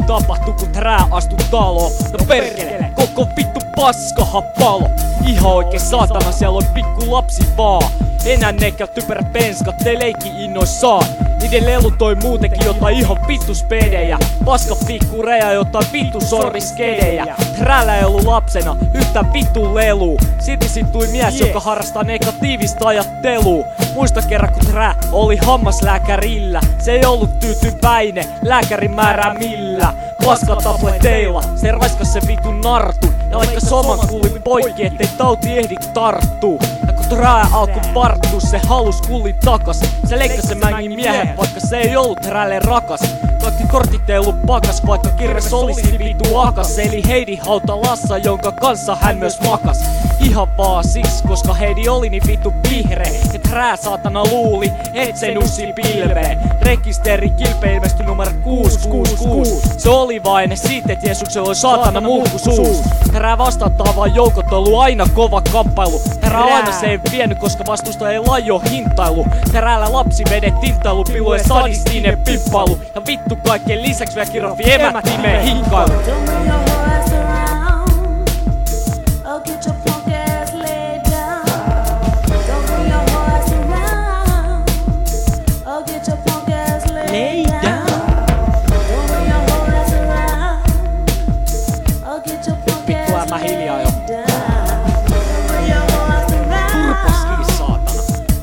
tapahtui kun trää astu taloon? No perkele, koko vittu paskaha palo. Ihan oikein saatana, siellä on pikku lapsi vaan. Enää nekään typerät penskat, te leikki innoissaan. Niiden lelu toi muutenkin jotain ihan vittu spedejä. Paska pikku reja jotain vittu sormiskedejä. Träällä ei ollut lapsena yhtään vittu lelu. Silti sit tuli mies, joka harrastaa negatiivista ajattelua. Muista kerran kun trää oli hammaslääkärillä. Se ei ollut tyytyväinen lääkärin määräämillä. Paska tableteilla, se raiskas se vitun nartun. Ja laikka soman kuulin poikki, ettei tauti ehdi tarttuu. Ja kun trää alkoi varttua, se halus kullin takas. Se leikkasi se mängin miehen, vaikka se ei ollut träälle rakas. Kaikki kortit ei ollut pakas, vaikka kirves olisi vittu akas. Eli Heidi Hautalassa, jonka kanssa hän myös makas. Ihan vaan siksi, koska Heidi oli niin vittu vihreä. Ja trää saatana luuli, et se nussi pilveen. Rekisteri kilpe ilmestyi numero 666. Se oli vain siitä, et Jeesuksella oli saatana mulkkusuus. Trää vastaattaa vaan joukot ollut aina kova kamppailu. Trää aina se ei vienyt, koska vastusta ei lajo hintailu. Träällä lapsi vedet tintailu, pilu ja sadistinen pippailu. Ja vittu kaikkien lisäksi vielä kirjoitti emättimeen hinkailu. Vittu mä hiljaa jo. Turpaski saatana.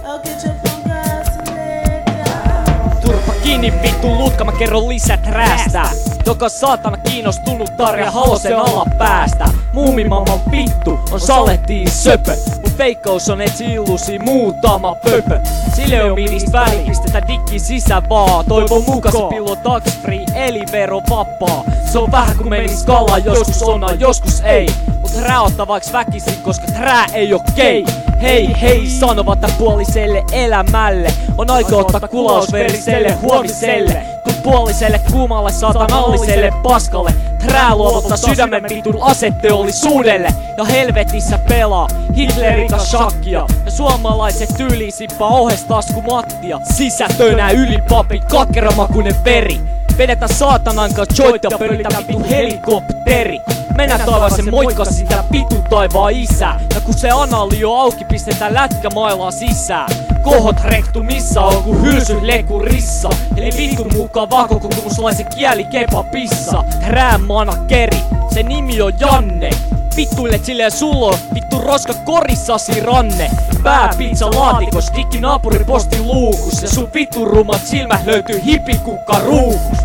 Turpa kiinni vittu lutka, mä kerron lisää träästä. Joka saatana kiinnostunut tarja halosen alla päästä. Muumimamman vittu on salettiin söpö. Mut feikkaus on etsi illusi muutama pöpö. Sille on ministä välipistetä dikki sisä vaan. Toivon mukaan se pillo tax free eli vero vapaa. Se on vähän kun menis kala, joskus onna, joskus ei. Mut trää ottaa vaiks väkisin, koska trää ei oo gay. Hei hei sanovat tän puoliselle elämälle. On aika ottaa kulaus veriselle huomiselle. Kun puoliselle kuumalle saatanalliselle paskalle. Trää luovuttaa sydämen vitun aseteollisuudelle. Ja helvetissä pelaa Hitlerika shakkia. Ja suomalaiset tyylisimpaa ohestasku Mattia. Sisätönä yli papi, kakkeramakunen veri. Vedetään saatanan kanssa joita, pölytä vittu helikopteri. Mennään taivaaseen moikkaa sitä vittu taivaa isää. Ja kun se anali on auki, pistetään lätkämailaa sisään. Kohot rektu missä on ku hylsy leku rissa. Eli vittu mukaan vakokokoomuslaisen kieli kepa pissa. Trää manakeri, se nimi on Janne. Vittuille silleen sulla on vittu roska korissasi ranne. Pääpizza laatikos, dikki naapuri posti luukus. Ja sun vittu rumat silmät löytyy hipikukka ruukus.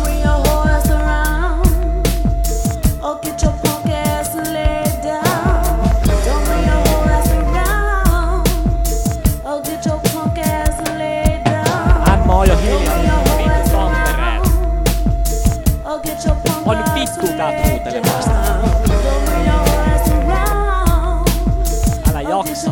Mä oon jo hiljaa vittu Tampereella. Mä oon nyt vittu täältä huutelemasta. Älä jaksa.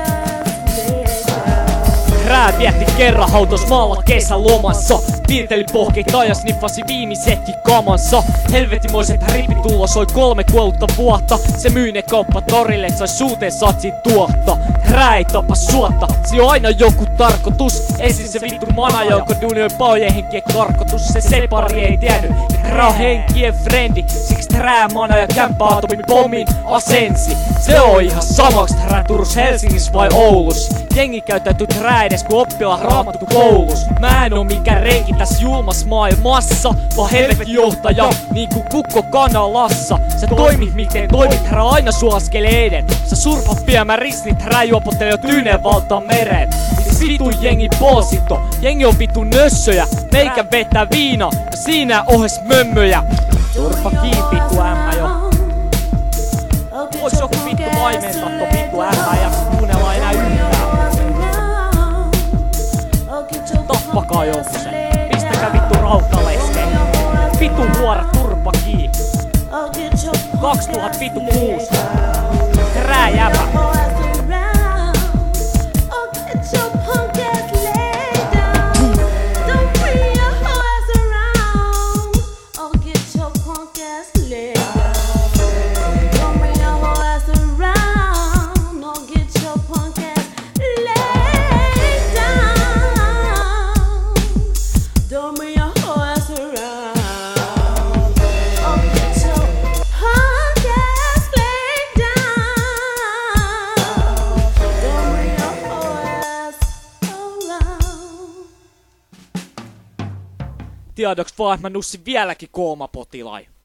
Trää vietti kerran hautos maalla kesälomassa. Piirteli pohkeita ja sniffasi viinisetti kamansa. Helvetimoiset ripit tulla soi 3 kuollutta vuotta. Se myy ne kauppatorille, et sai suuteen satsin tuotta. Trää ei tapa suotta, si on aina joku tarkoitus. Ensin se vittu mana, joka duunioi paojen henkien karkotus. Se separi ei tiennyt, trää on henkien frendi. Siksi trää mana ja kämppä atomin pommin asensi. Se on ihan samaks trää Turus, Helsingissä vai Oulus. Jengi käyttäytyy trää edes ku oppila raamattu koulus. Mä en oo mikään renki tässä julmas maailmassa, vaan helvetin johtaja, niinku kukko kanalassa. Sä toimit miten toimit, trää aina sua askeleen eden. Sä surfat viemään ristin, trää juopottelee jo Tyyneen valtaan mereen. Vitu jengi boosito, jengi on vittu nössöjä. Meikä vetää viina ja siinä ohes mömmöjä. Turpa kiinni vittu ämmä jo. Vois joku vittu vaimentaa to vittu ämmä ja kuunnella enää yhtään. Tappakaa joku sen. Pistäkää vittu rautaleskeen. Vittu huora turpa kiinni. 2006. Trää jävä. tiedoks vaan, että mä nussin vieläkin koomapotilai.